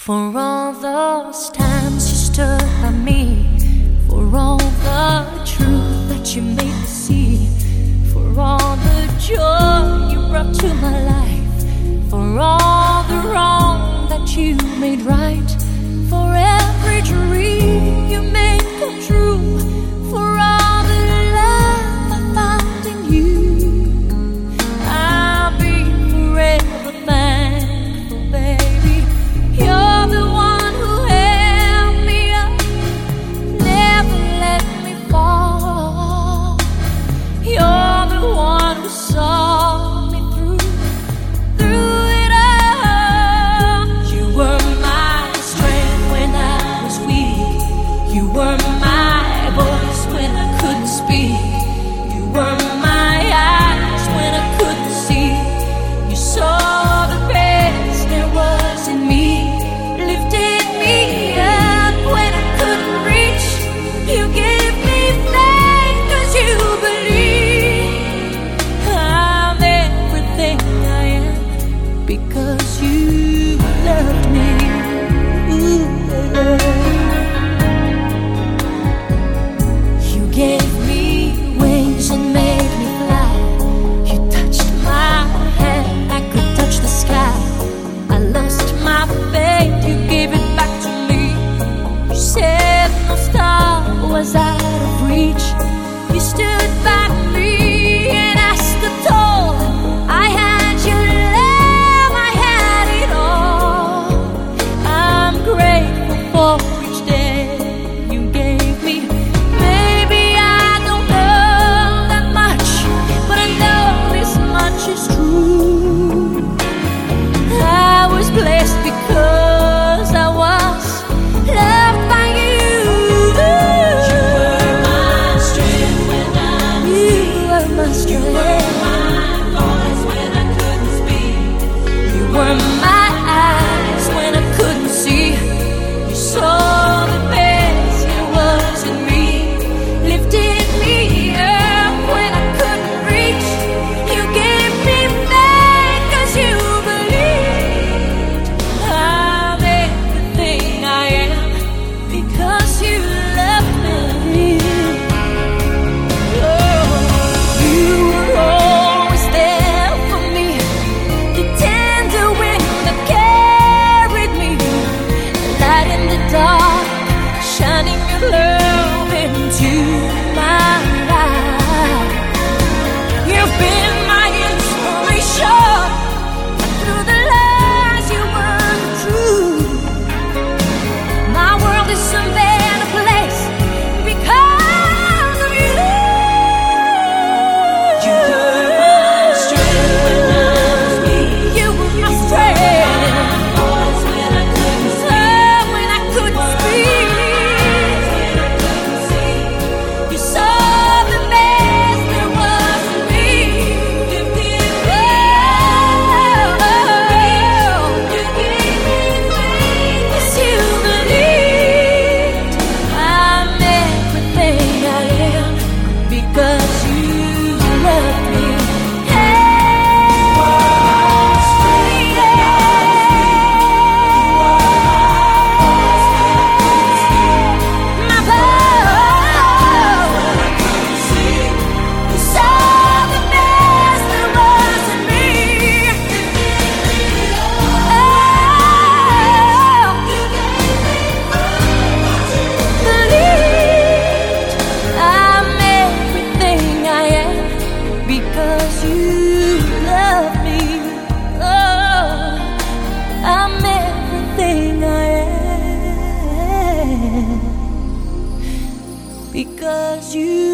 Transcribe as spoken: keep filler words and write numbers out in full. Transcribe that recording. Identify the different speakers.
Speaker 1: For all those times you stood by me, for all the truth that you made me see, for all the joy you brought to my life, for all the wrong that you made right, for every dream you made come true, for all the love I found in you, I'll be forever thankful, baby. You're the one who held me up, never let me fall. You're the one who saw me through, through it all. You were my strength when I was weak. You were my voice when I couldn't speak. You were my eyes when I couldn't see. You saw the best there was in me, lifted me up when I couldn't reach. You gave me faith 'cause you believe I'm everything I am because you loved me. Ooh, you gave me wings and made me fly. You touched my hand, I could touch the sky. I lost my faith, you gave it back to me. You said no star was out of reach. You stood by me and I stood tall. I had your love, I had it all. I'm grateful for each day you gave me. Maybe I don't know that much, but I know this much is true. I was blessed because I was loved by you. You were my strength when I was weak. You were my strength. You were my voice when I couldn't speak. You were my eyes when I couldn't see. You saw the best there was in me, lifted me up when I couldn't reach. You gave me faith 'cause you believed I'm everything I am because you loved me. Oh, you were always there for me, the tender wind that carried me, light in the dark, shining your love into my life. You've been my inspiration through the lies you weren't true. My world is a better place because of you. You were my strength when I was weak. You were my strength. Voice when I couldn't speak. When I couldn't speak. When I couldn't see. You saw the best there was in me. Lifted me up. You gave me faith 'cause you believed I'm everything I am because you loved me. My voice. You saw the best there was in me. Believed I'm everything I am because you love me. Oh, I'm everything I am because you